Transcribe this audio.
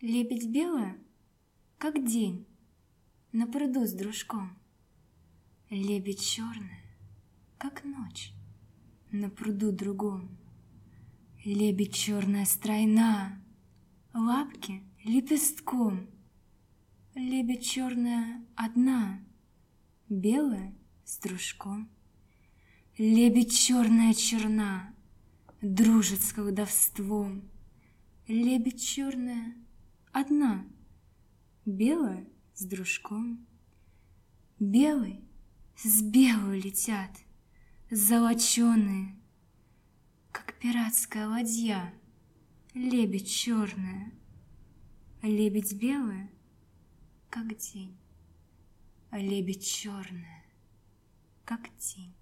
Лебедь белая, как день, на пруду с дружком. Лебедь черная, как ночь, на пруду другом. Лебедь черная стройна, лапки лепестком. Лебедь черная одна, белая с дружком. Лебедь черная черна, дружит с колдовством. Лебедь черная одна, белая с дружком. Белый с белой летят, золоченые, как пиратская ладья. Лебедь черная, лебедь белая, как день, а лебедь черная, как тень.